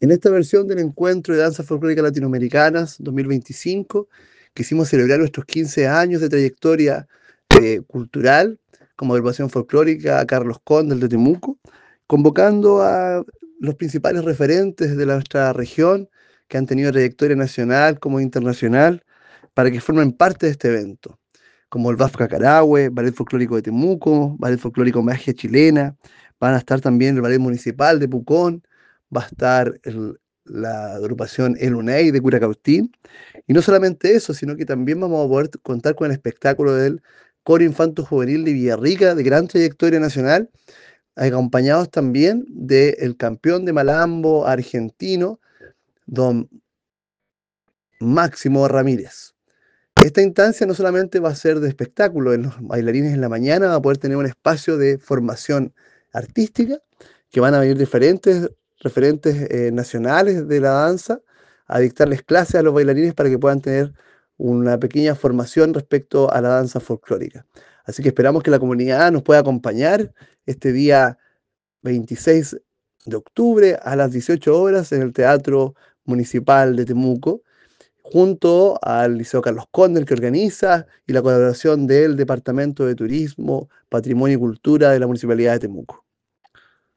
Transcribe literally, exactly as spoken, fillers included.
En esta versión del Encuentro de Danzas Folclóricas Latinoamericanas dos mil veinticinco, quisimos celebrar nuestros quince años de trayectoria eh, cultural como agrupación folclórica Carlos Conde de Temuco, convocando a los principales referentes de nuestra región que han tenido trayectoria nacional como internacional para que formen parte de este evento, como el B A F Cacarahue, Ballet Folclórico de Temuco, Ballet Folclórico Magia Chilena. Van a estar también el Ballet Municipal de Pucón, va a estar el- la agrupación El Unei de Curacautín. Y no solamente eso, sino que también vamos a poder contar con el espectáculo del Coro Infanto Juvenil de Villarrica, de gran trayectoria nacional, acompañados también del campeón de Malambo argentino, don Máximo Ramírez. Esta instancia no solamente va a ser de espectáculo, en los bailarines en la mañana va a poder tener un espacio de formación artística, que van a venir diferentes referentes eh, nacionales de la danza a dictarles clases a los bailarines para que puedan tener una pequeña formación respecto a la danza folclórica. Así que esperamos que la comunidad nos pueda acompañar este día veintiséis de octubre a las dieciocho horas en el Teatro Municipal de Temuco, junto al Liceo Carlos Conde, que organiza, y la colaboración del Departamento de Turismo, Patrimonio y Cultura de la Municipalidad de Temuco.